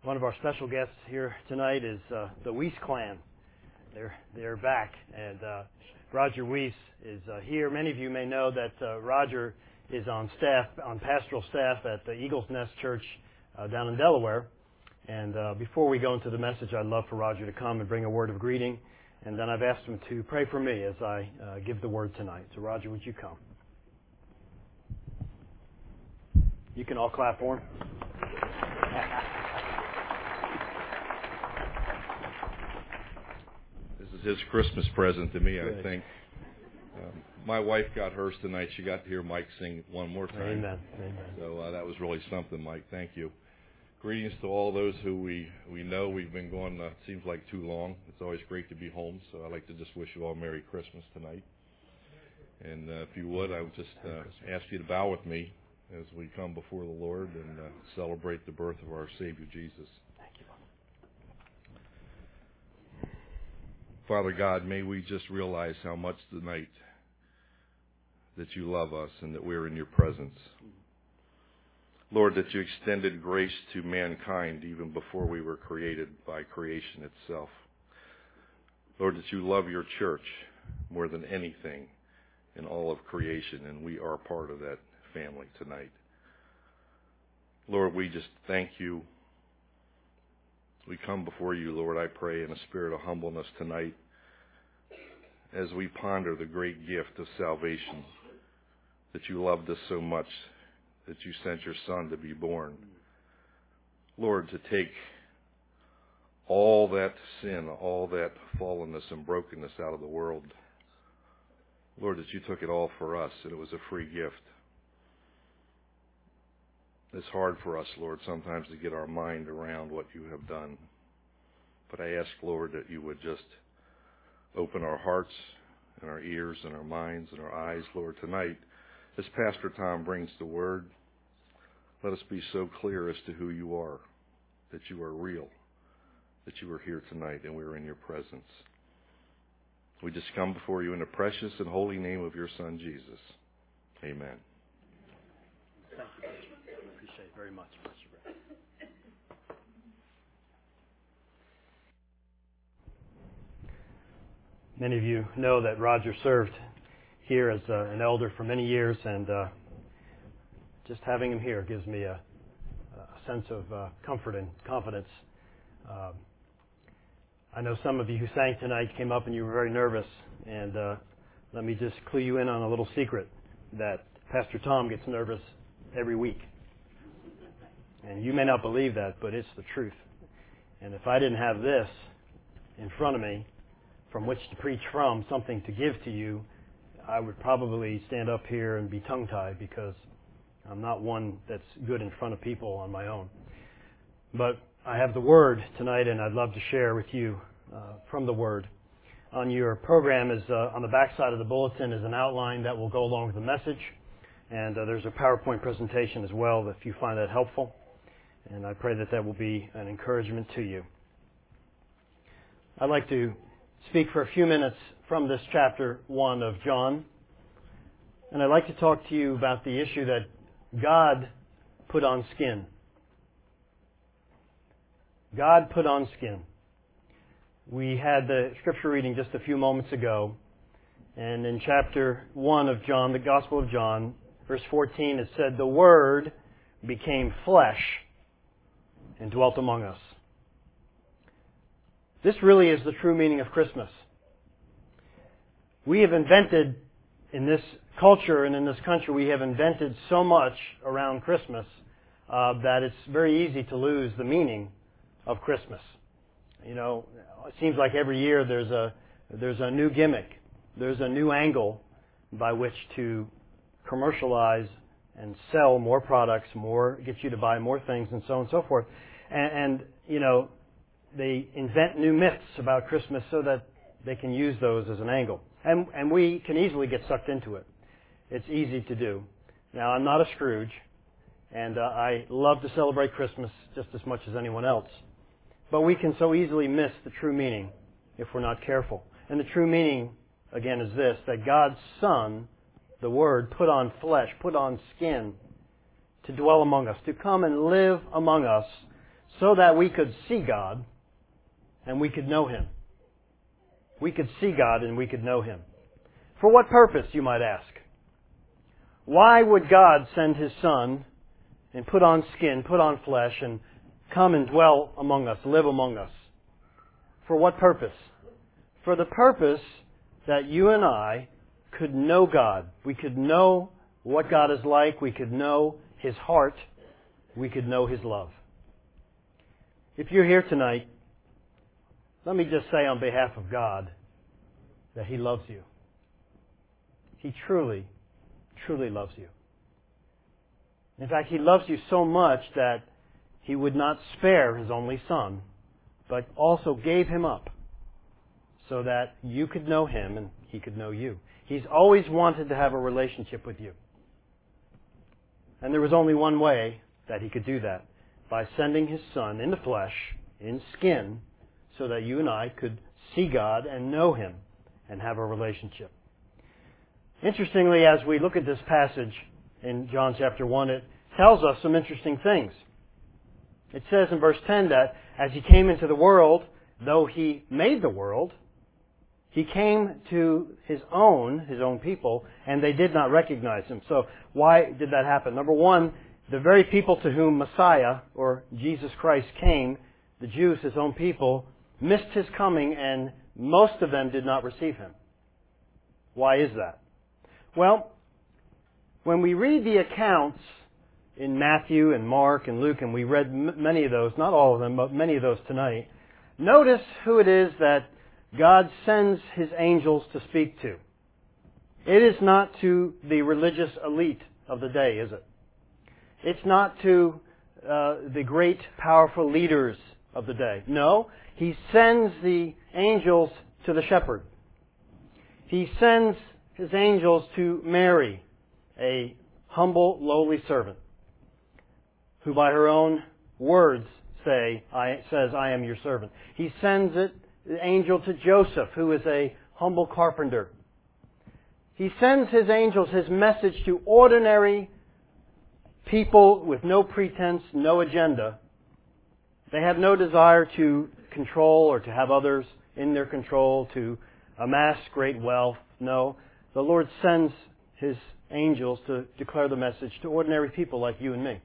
One of our special guests here tonight is the Weiss clan. They're back, and Roger Weiss is here. Many of you may know that Roger is on pastoral staff at the Eagles Nest Church down in Delaware. And before we go into the message, I'd love for Roger to come and bring a word of greeting. And then I've asked him to pray for me as I give the word tonight. So Roger, would you come? You can all clap for him. This is his Christmas present to me, I think. My wife got hers tonight. She got to hear Mike sing one more time. Amen. Amen. So that was really something, Mike. Thank you. Greetings to all those who we know. We've been gone, it seems like too long. It's always great to be home, so I'd like to just wish you all Merry Christmas tonight. And if you would, I would just ask you to bow with me as we come before the Lord and celebrate the birth of our Savior Jesus. Thank you. Father God, may we just realize how much tonight that you love us and that we're in your presence. Lord, that you extended grace to mankind even before we were created by creation itself. Lord, that you love your church more than anything in all of creation, and we are part of that family tonight. Lord, we just thank you. We come before you, Lord, I pray, in a spirit of humbleness tonight as we ponder the great gift of salvation, that you loved us so much that you sent your Son to be born. Lord, to take all that sin, all that fallenness and brokenness out of the world. Lord, that you took it all for us, and it was a free gift. It's hard for us, Lord, sometimes to get our mind around what you have done. But I ask, Lord, that you would just open our hearts and our ears and our minds and our eyes, Lord, tonight. As Pastor Tom brings the word, let us be so clear as to who you are, that you are real, that you are here tonight and we are in your presence. We just come before you in the precious and holy name of your Son, Jesus. Amen. Thank you. I appreciate it very much. Many of you know that Roger served here as an elder for many years, and just having him here gives me a sense of comfort and confidence. I know some of you who sang tonight came up and you were very nervous, and let me just clue you in on a little secret that Pastor Tom gets nervous every week. And you may not believe that, but it's the truth. And if I didn't have this in front of me from which to preach from, something to give to you, I would probably stand up here and be tongue-tied because I'm not one that's good in front of people on my own. But I have the Word tonight, and I'd love to share with you from the Word. On your program is on the back side of the bulletin is an outline that will go along with the message, and there's a PowerPoint presentation as well if you find that helpful. And I pray that that will be an encouragement to you. I'd like to speak for a few minutes from this chapter 1 of John. And I'd like to talk to you about the issue that God put on skin. God put on skin. We had the scripture reading just a few moments ago. And in chapter 1 of John, the Gospel of John, verse 14, it said, "The Word became flesh and dwelt among us." This really is the true meaning of Christmas. We have invented, in this culture and in this country, we have invented so much around Christmas that it's very easy to lose the meaning of Christmas. You know, it seems like every year there's a new gimmick, there's a new angle by which to commercialize and sell more products, get you to buy more things, and so on and so forth. And you know, they invent new myths about Christmas so that they can use those as an angle. And we can easily get sucked into it. It's easy to do. Now, I'm not a Scrooge, and I love to celebrate Christmas just as much as anyone else. But we can so easily miss the true meaning if we're not careful. And the true meaning, again, is this, that God's Son, the Word, put on flesh, put on skin to dwell among us, to come and live among us so that we could see God and we could know Him. We could see God and we could know Him. For what purpose, you might ask? Why would God send His Son and put on skin, put on flesh, and come and dwell among us, live among us? For what purpose? For the purpose that you and I could know God. We could know what God is like. We could know His heart. We could know His love. If you're here tonight, let me just say on behalf of God that He loves you. He truly, truly loves you. In fact, He loves you so much that He would not spare His only Son, but also gave Him up so that you could know Him and He could know you. He's always wanted to have a relationship with you. And there was only one way that He could do that, by sending His Son in the flesh, in skin, so that you and I could see God and know Him and have a relationship. Interestingly, as we look at this passage in John chapter 1, it tells us some interesting things. It says in verse 10 that as He came into the world, though He made the world, He came to His own people, and they did not recognize Him. So why did that happen? Number one, the very people to whom Messiah, or Jesus Christ, came, the Jews, His own people, missed His coming, and most of them did not receive Him. Why is that? Well, when we read the accounts in Matthew and Mark and Luke, and we read many of those, not all of them, but many of those tonight, notice who it is that God sends His angels to speak to. It is not to the religious elite of the day, is it? It's not to the great, powerful leaders of the day. No, He sends the angels to the shepherd. He sends His angels to Mary, a humble, lowly servant, who by her own words says, I am your servant. He sends the angel to Joseph, who is a humble carpenter. He sends His angels, His message, to ordinary people with no pretense, no agenda. They have no desire to control or to have others in their control, to amass great wealth. No, the Lord sends His angels to declare the message to ordinary people like you and me.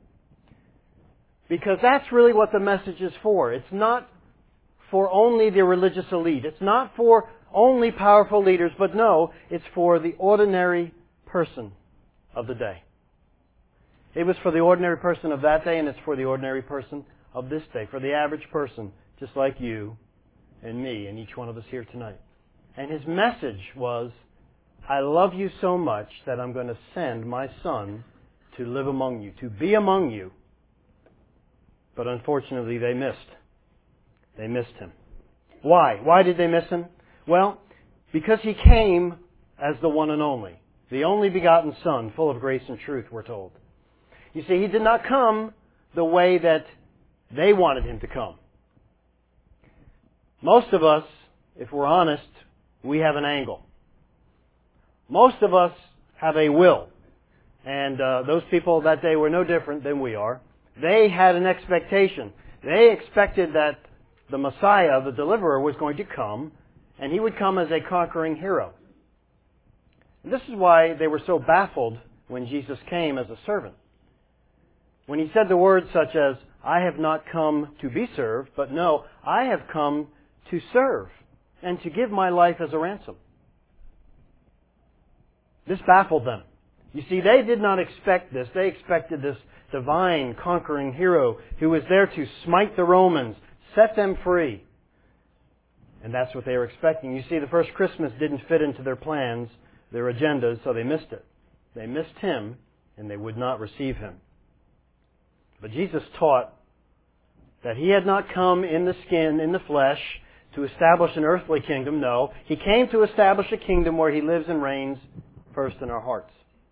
Because that's really what the message is for. It's not for only the religious elite. It's not for only powerful leaders, but no, it's for the ordinary person of the day. It was for the ordinary person of that day, and it's for the ordinary person of this day, for the average person, just like you and me and each one of us here tonight. And His message was, I love you so much that I'm going to send my Son to live among you, to be among you. But unfortunately, they missed. They missed Him. Why? Why did they miss Him? Well, because He came as the one and the only begotten Son, full of grace and truth, we're told. You see, He did not come the way that they wanted Him to come. Most of us, if we're honest, we have an angle. Most of us have a will. And those people that day were no different than we are. They had an expectation. They expected that the Messiah, the deliverer, was going to come, and He would come as a conquering hero. And this is why they were so baffled when Jesus came as a servant. When He said the words such as, I have not come to be served, but no, I have come to serve and to give my life as a ransom. This baffled them. You see, they did not expect this. They expected this divine conquering hero who was there to smite the Romans, set them free. And that's what they were expecting. You see, the first Christmas didn't fit into their plans, their agendas, so they missed it. They missed Him, and they would not receive Him. But Jesus taught that He had not come in the skin, in the flesh, to establish an earthly kingdom. No, He came to establish a kingdom where He lives and reigns first in our hearts.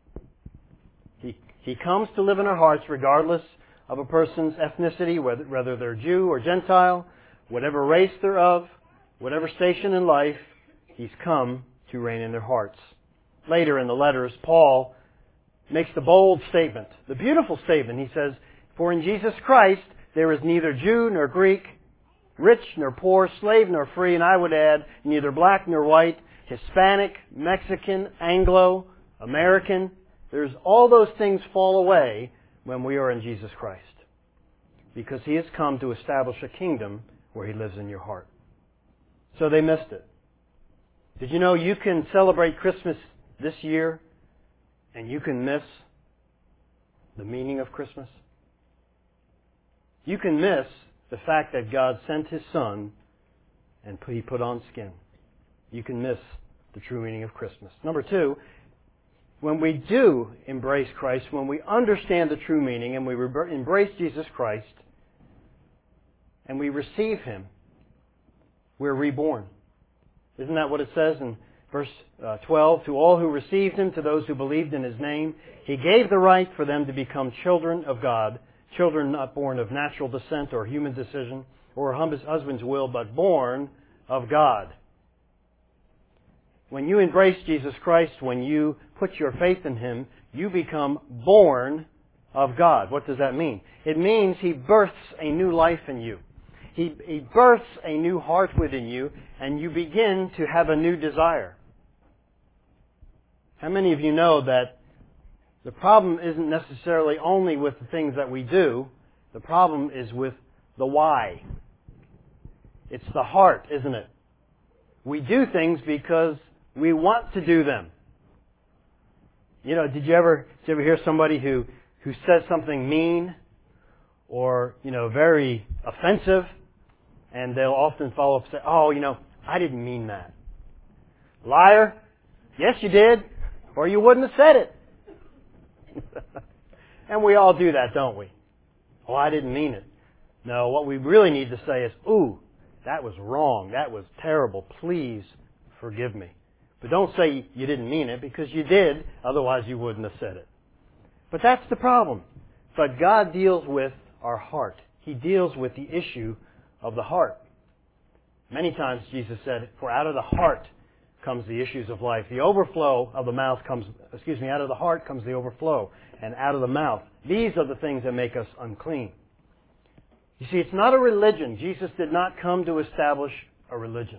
He comes to live in our hearts regardless of a person's ethnicity, whether they're Jew or Gentile, whatever race they're of, whatever station in life, He's come to reign in their hearts. Later in the letters, Paul makes the bold statement, the beautiful statement. He says, for in Jesus Christ there is neither Jew nor Greek, rich nor poor, slave nor free, and I would add, neither black nor white, Hispanic, Mexican, Anglo, American. There's all those things fall away when we are in Jesus Christ. Because He has come to establish a kingdom where He lives in your heart. So they missed it. Did you know you can celebrate Christmas this year and you can miss the meaning of Christmas? You can miss the fact that God sent His Son and He put on skin. You can miss the true meaning of Christmas. Number two, when we do embrace Christ, when we understand the true meaning and we embrace Jesus Christ and we receive Him, we're reborn. Isn't that what it says in verse 12? To all who received Him, to those who believed in His name, He gave the right for them to become children of God, children not born of natural descent or human decision or a husband's will, but born of God. When you embrace Jesus Christ, when you put your faith in Him, you become born of God. What does that mean? It means He births a new life in you. He births a new heart within you, and you begin to have a new desire. How many of you know that the problem isn't necessarily only with the things that we do, the problem is with the why. It's the heart, isn't it? We do things because we want to do them. You know, did you ever hear somebody who says something mean or, very offensive, and they'll often follow up and say, oh, I didn't mean that. Liar, yes you did, or you wouldn't have said it. And we all do that, don't we? Oh, I didn't mean it. No, what we really need to say is, ooh, that was wrong. That was terrible. Please forgive me. But don't say you didn't mean it, because you did, otherwise you wouldn't have said it. But that's the problem. But God deals with our heart. He deals with the issue of the heart. Many times Jesus said, for out of the heart comes the issues of life. The overflow of the mouth out of the heart comes the overflow. And out of the mouth. These are the things that make us unclean. You see, it's not a religion. Jesus did not come to establish a religion.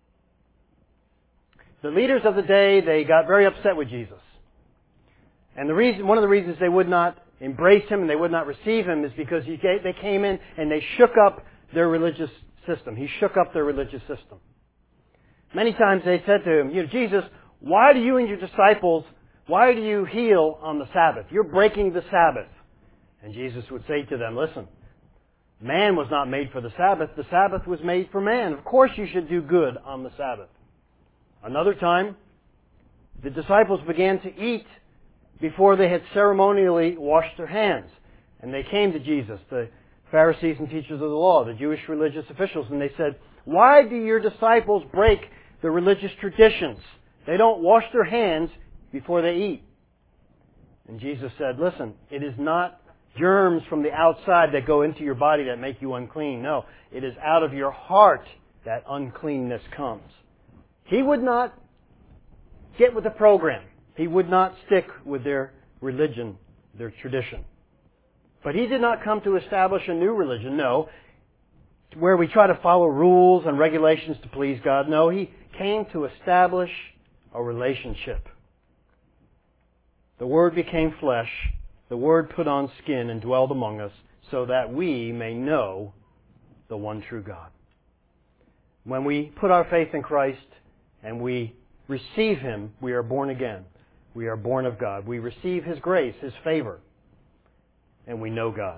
The leaders of the day, they got very upset with Jesus. And one of the reasons they would not embrace Him and they would not receive Him is because they came in and they shook up their religious system. He shook up their religious system. Many times they said to Him, Jesus, why do you and your disciples, why do you heal on the Sabbath? You're breaking the Sabbath. And Jesus would say to them, listen, man was not made for the Sabbath. The Sabbath was made for man. Of course you should do good on the Sabbath. Another time, the disciples began to eat before they had ceremonially washed their hands. And they came to Jesus, the Pharisees and teachers of the law, the Jewish religious officials, and they said, why do your disciples break the religious traditions? They don't wash their hands before they eat. And Jesus said, listen, it is not germs from the outside that go into your body that make you unclean. No, it is out of your heart that uncleanness comes. He would not get with the program. He would not stick with their religion, their tradition. But He did not come to establish a new religion, no, where we try to follow rules and regulations to please God. No, He came to establish a relationship. The Word became flesh. The Word put on skin and dwelled among us so that we may know the one true God. When we put our faith in Christ and we receive Him, we are born again. We are born of God. We receive His grace, His favor, and we know God.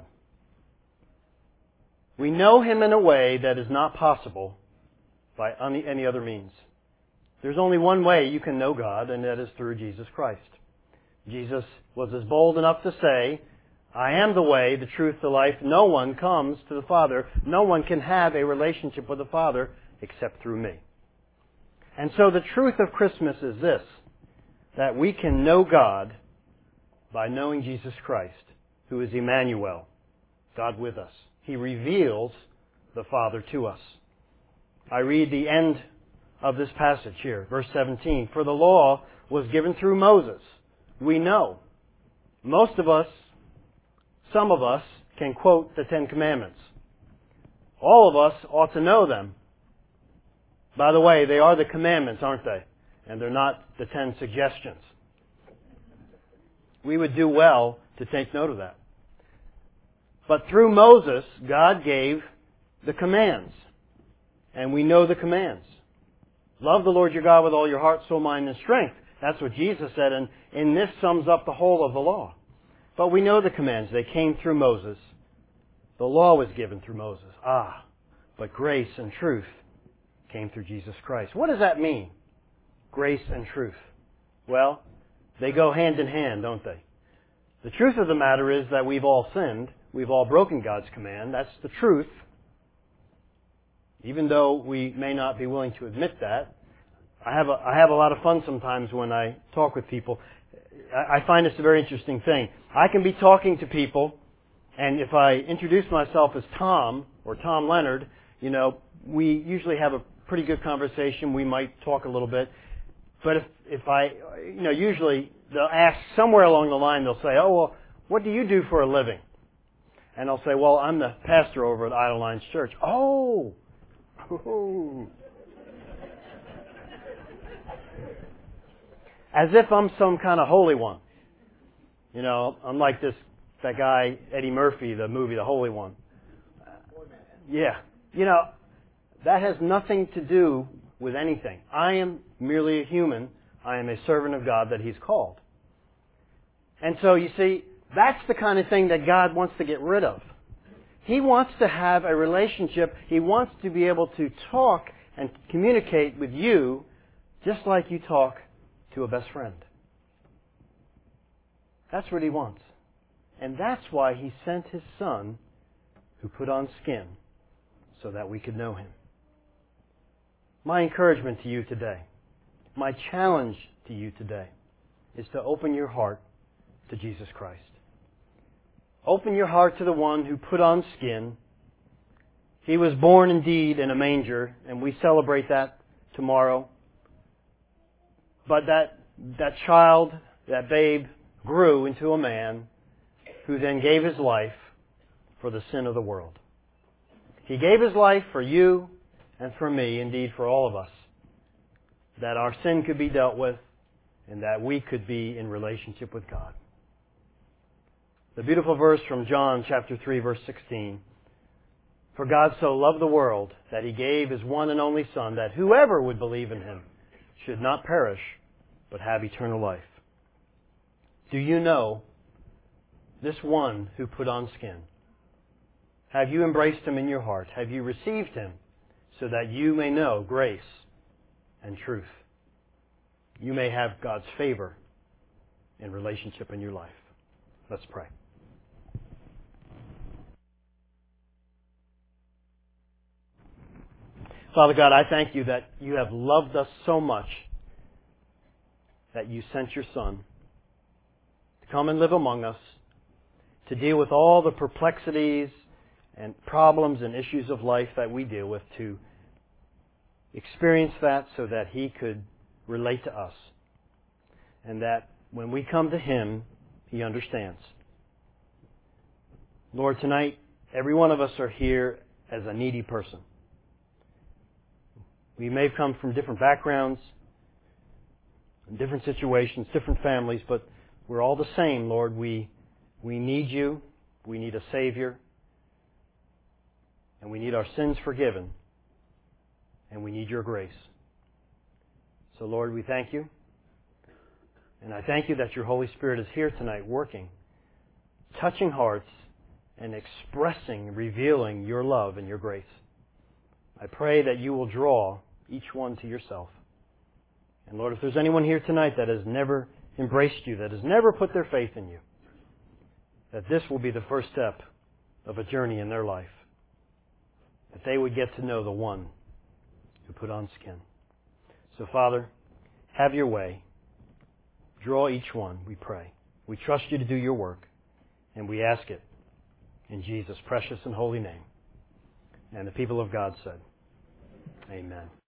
We know Him in a way that is not possible by any other means. There's only one way you can know God, and that is through Jesus Christ. Jesus was as bold enough to say, I am the way, the truth, the life. No one comes to the Father. No one can have a relationship with the Father except through me. And so the truth of Christmas is this, that we can know God by knowing Jesus Christ, who is Emmanuel, God with us. He reveals the Father to us. I read the end of this passage here, verse 17. For the law was given through Moses. We know. Most of us, some of us, can quote the Ten Commandments. All of us ought to know them. By the way, they are the commandments, aren't they? And they're not the 10 suggestions. We would do well to take note of that. But through Moses, God gave the commands. And we know the commands. Love the Lord your God with all your heart, soul, mind, and strength. That's what Jesus said, and this sums up the whole of the law. But we know the commands. They came through Moses. The law was given through Moses. But grace and truth came through Jesus Christ. What does that mean? Grace and truth. Well, they go hand in hand, don't they? The truth of the matter is that we've all sinned. We've all broken God's command. That's the truth. Even though we may not be willing to admit that. I have a lot of fun sometimes when I talk with people. I find this a very interesting thing. I can be talking to people, and if I introduce myself as Tom or Tom Leonard, we usually have a pretty good conversation. We might talk a little bit. But if I, usually they'll ask somewhere along the line, they'll say, oh, well, what do you do for a living? And I'll say, well, I'm the pastor over at Idle Lines Church. Oh! As if I'm some kind of holy one. I'm like that guy, Eddie Murphy, the movie The Holy One. Yeah. That has nothing to do with anything. I am merely a human. I am a servant of God that He's called. And so, you see, that's the kind of thing that God wants to get rid of. He wants to have a relationship. He wants to be able to talk and communicate with you just like you talk to a best friend. That's what He wants. And that's why He sent His Son, who put on skin, so that we could know Him. My encouragement to you today, my challenge to you today, is to open your heart to Jesus Christ. Open your heart to the one who put on skin. He was born indeed in a manger, and we celebrate that tomorrow. But that child, that babe, grew into a man who then gave his life for the sin of the world. He gave His life for you and for me, indeed for all of us, that our sin could be dealt with and that we could be in relationship with God. The beautiful verse from John chapter 3, verse 16. For God so loved the world that He gave His one and only Son, that whoever would believe in Him should not perish, but have eternal life. Do you know this one who put on skin? Have you embraced Him in your heart? Have you received Him so that you may know grace and truth? You may have God's favor in relationship in your life. Let's pray. Father God, I thank You that You have loved us so much that You sent Your Son to come and live among us, to deal with all the perplexities and problems and issues of life that we deal with, to experience that so that He could relate to us. And that when we come to Him, He understands. Lord, tonight, every one of us are here as a needy person. We may have come from different backgrounds, different situations, different families, but we're all the same, Lord. We need You. We need a Savior. And we need our sins forgiven. And we need Your grace. So, Lord, we thank You. And I thank You that Your Holy Spirit is here tonight working, touching hearts, and expressing, revealing Your love and Your grace. I pray that You will draw each one to Yourself. And Lord, if there's anyone here tonight that has never embraced You, that has never put their faith in You, that this will be the first step of a journey in their life. That they would get to know the one who put on skin. So, Father, have Your way. Draw each one, we pray. We trust You to do Your work, and we ask it in Jesus' precious and holy name. And the people of God said, Amen.